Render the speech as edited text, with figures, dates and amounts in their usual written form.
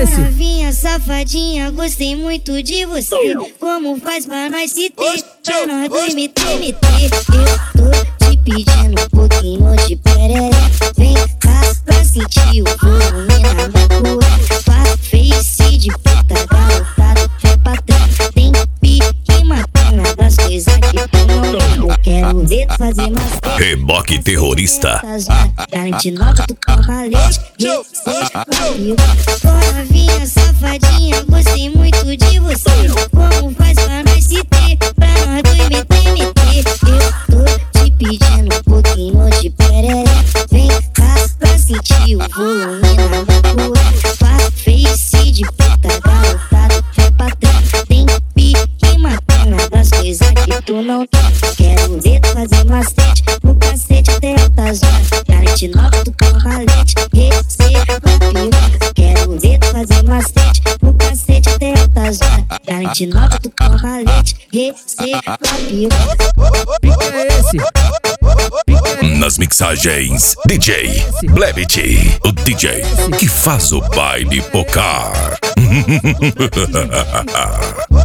esse? Novinha, safadinha, gostei muito de você. Como faz pra nós se ter? Pra nós dois me ter. Eu tô te pedindo um pouquinho de pereré. Vem cá pra sentir o volume na minha cor. Face de puta, garotada, é pra trás. Tem pique matando das coisas que tu não tem. Eu quero ver tu fazer mais. Reboque terrorista. Garante nova, tu com valete. Novinha, safadinha, gostei muito de você. Como faz pra nós se ter? Pra nós dois meter. Eu tô te pedindo um pouquinho de pereré. Vem cá pra sentir o volume na minha rua. Face de puta, garotada, é pra trás. Tem pique matando das coisas que tu não tem. Quero ver tu fazer macete no cacete até altas horas. Garante nova, tu com valete. Receba piroca. Quero ver tu fazer macete no cacete até altas horas. Garante nova, tu com valete. Receba piroca. Pica esse? Nas mixagens, DJ Blebit, o DJ que faz o baile pocar.